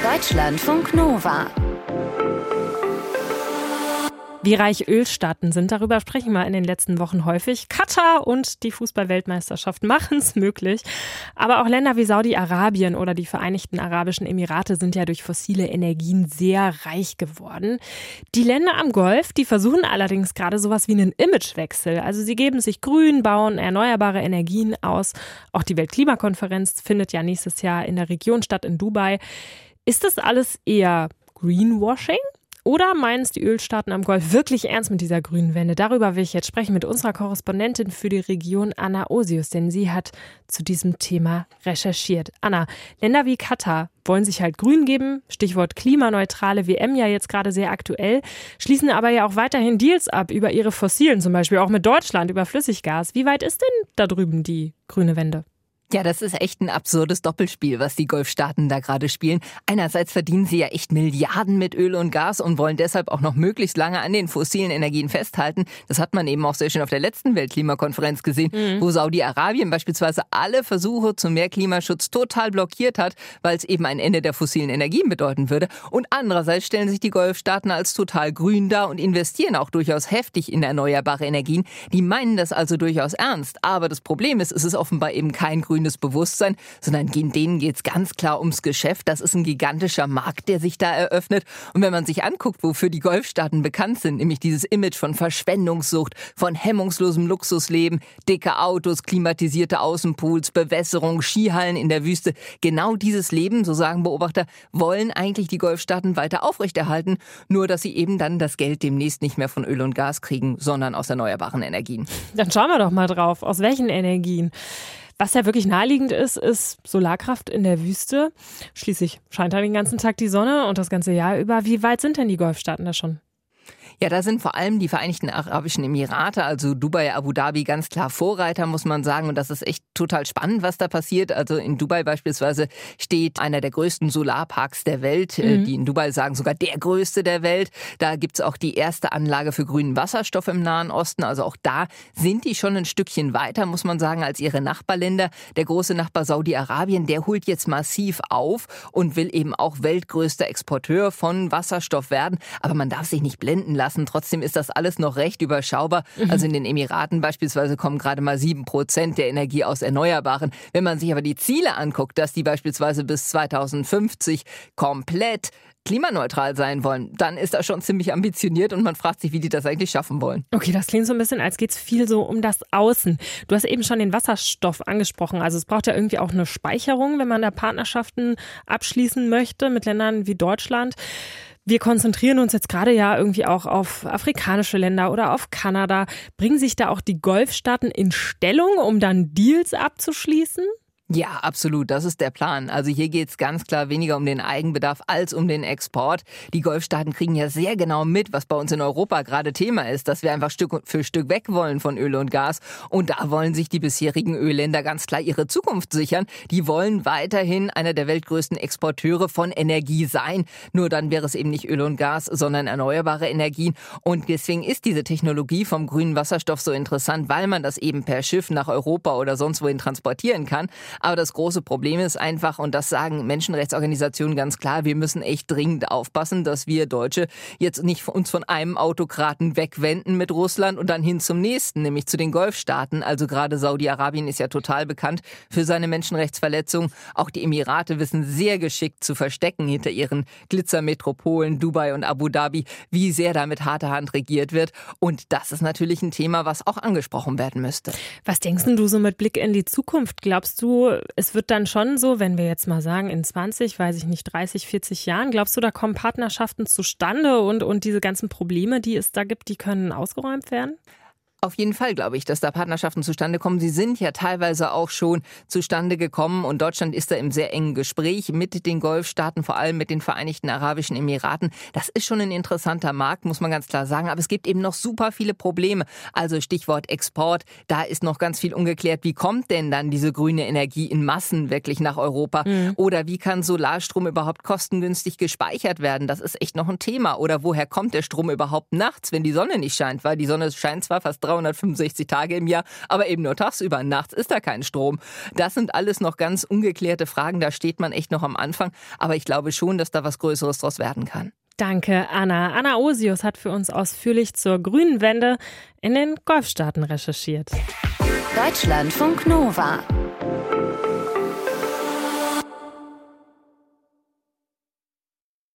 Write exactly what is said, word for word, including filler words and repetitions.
Deutschlandfunk Nova. Wie reich Ölstaaten sind, darüber sprechen wir in den letzten Wochen häufig. Katar und die Fußball-Weltmeisterschaft machen es möglich. Aber auch Länder wie Saudi-Arabien oder die Vereinigten Arabischen Emirate sind ja durch fossile Energien sehr reich geworden. Die Länder am Golf, die versuchen allerdings gerade sowas wie einen Imagewechsel. Also sie geben sich grün, bauen erneuerbare Energien aus. Auch die Weltklimakonferenz findet ja nächstes Jahr in der Region statt, in Dubai. Ist das alles eher Greenwashing? Oder meinen es die Ölstaaten am Golf wirklich ernst mit dieser grünen Wende? Darüber will ich jetzt sprechen mit unserer Korrespondentin für die Region, Anna Osius, denn sie hat zu diesem Thema recherchiert. Anna, Länder wie Katar wollen sich halt grün geben, Stichwort klimaneutrale W M ja jetzt gerade sehr aktuell, schließen aber ja auch weiterhin Deals ab über ihre Fossilen, zum Beispiel auch mit Deutschland über Flüssiggas. Wie weit ist denn da drüben die grüne Wende? Ja, das ist echt ein absurdes Doppelspiel, was die Golfstaaten da gerade spielen. Einerseits verdienen sie ja echt Milliarden mit Öl und Gas und wollen deshalb auch noch möglichst lange an den fossilen Energien festhalten. Das hat man eben auch sehr schön auf der letzten Weltklimakonferenz gesehen, mhm. wo Saudi-Arabien beispielsweise alle Versuche zu mehr Klimaschutz total blockiert hat, weil es eben ein Ende der fossilen Energien bedeuten würde. Und andererseits stellen sich die Golfstaaten als total grün dar und investieren auch durchaus heftig in erneuerbare Energien. Die meinen das also durchaus ernst. Aber das Problem ist, es ist offenbar eben kein grün Bewusstsein, sondern denen geht es ganz klar ums Geschäft. Das ist ein gigantischer Markt, der sich da eröffnet. Und wenn man sich anguckt, wofür die Golfstaaten bekannt sind, nämlich dieses Image von Verschwendungssucht, von hemmungslosem Luxusleben, dicke Autos, klimatisierte Außenpools, Bewässerung, Skihallen in der Wüste, genau dieses Leben, so sagen Beobachter, wollen eigentlich die Golfstaaten weiter aufrechterhalten, nur dass sie eben dann das Geld demnächst nicht mehr von Öl und Gas kriegen, sondern aus erneuerbaren Energien. Dann schauen wir doch mal drauf, aus welchen Energien. Was ja wirklich naheliegend ist, ist Solarkraft in der Wüste. Schließlich scheint da den ganzen Tag die Sonne und das ganze Jahr über. Wie weit sind denn die Golfstaaten da schon? Ja, da sind vor allem die Vereinigten Arabischen Emirate, also Dubai, Abu Dhabi, ganz klar Vorreiter, muss man sagen. Und das ist echt total spannend, was da passiert. Also in Dubai beispielsweise steht einer der größten Solarparks der Welt. Mhm. Die in Dubai sagen sogar der größte der Welt. Da gibt's auch die erste Anlage für grünen Wasserstoff im Nahen Osten. Also auch da sind die schon ein Stückchen weiter, muss man sagen, als ihre Nachbarländer. Der große Nachbar Saudi-Arabien, der holt jetzt massiv auf und will eben auch weltgrößter Exporteur von Wasserstoff werden. Aber man darf sich nicht blenden lassen. Trotzdem ist das alles noch recht überschaubar. Mhm. Also in den Emiraten beispielsweise kommen gerade mal sieben Prozent der Energie aus Erneuerbaren. Wenn man sich aber die Ziele anguckt, dass die beispielsweise bis zweitausendfünfzig komplett klimaneutral sein wollen, dann ist das schon ziemlich ambitioniert und man fragt sich, wie die das eigentlich schaffen wollen. Okay, das klingt so ein bisschen, als geht es viel so um das Außen. Du hast eben schon den Wasserstoff angesprochen. Also es braucht ja irgendwie auch eine Speicherung, wenn man da Partnerschaften abschließen möchte mit Ländern wie Deutschland. Wir konzentrieren uns jetzt gerade ja irgendwie auch auf afrikanische Länder oder auf Kanada. Bringen sich da auch die Golfstaaten in Stellung, um dann Deals abzuschließen? Ja, absolut. Das ist der Plan. Also hier geht's ganz klar weniger um den Eigenbedarf als um den Export. Die Golfstaaten kriegen ja sehr genau mit, was bei uns in Europa gerade Thema ist, dass wir einfach Stück für Stück weg wollen von Öl und Gas. Und da wollen sich die bisherigen Ölländer ganz klar ihre Zukunft sichern. Die wollen weiterhin einer der weltgrößten Exporteure von Energie sein. Nur dann wäre es eben nicht Öl und Gas, sondern erneuerbare Energien. Und deswegen ist diese Technologie vom grünen Wasserstoff so interessant, weil man das eben per Schiff nach Europa oder sonst wohin transportieren kann. Aber das große Problem ist einfach, und das sagen Menschenrechtsorganisationen ganz klar, wir müssen echt dringend aufpassen, dass wir Deutsche jetzt nicht uns von einem Autokraten wegwenden mit Russland und dann hin zum nächsten, nämlich zu den Golfstaaten. Also gerade Saudi-Arabien ist ja total bekannt für seine Menschenrechtsverletzungen. Auch die Emirate wissen sehr geschickt zu verstecken hinter ihren Glitzermetropolen Dubai und Abu Dhabi, wie sehr da mit harter Hand regiert wird. Und das ist natürlich ein Thema, was auch angesprochen werden müsste. Was denkst denn du so mit Blick in die Zukunft? Glaubst du, es wird dann schon so, wenn wir jetzt mal sagen, in zwanzig, weiß ich nicht, dreißig, vierzig Jahren, glaubst du, da kommen Partnerschaften zustande und, und diese ganzen Probleme, die es da gibt, die können ausgeräumt werden? Auf jeden Fall glaube ich, dass da Partnerschaften zustande kommen. Sie sind ja teilweise auch schon zustande gekommen und Deutschland ist da im sehr engen Gespräch mit den Golfstaaten, vor allem mit den Vereinigten Arabischen Emiraten. Das ist schon ein interessanter Markt, muss man ganz klar sagen. Aber es gibt eben noch super viele Probleme. Also Stichwort Export, da ist noch ganz viel ungeklärt. Wie kommt denn dann diese grüne Energie in Massen wirklich nach Europa? Mhm. Oder wie kann Solarstrom überhaupt kostengünstig gespeichert werden? Das ist echt noch ein Thema. Oder woher kommt der Strom überhaupt nachts, wenn die Sonne nicht scheint? Weil die Sonne scheint zwar fast dreihundertfünfundsechzig Tage im Jahr, aber eben nur tagsüber. Nachts ist da kein Strom. Das sind alles noch ganz ungeklärte Fragen. Da steht man echt noch am Anfang. Aber ich glaube schon, dass da was Größeres draus werden kann. Danke, Anna. Anna Osius hat für uns ausführlich zur grünen Wende in den Golfstaaten recherchiert. Deutschlandfunk Nova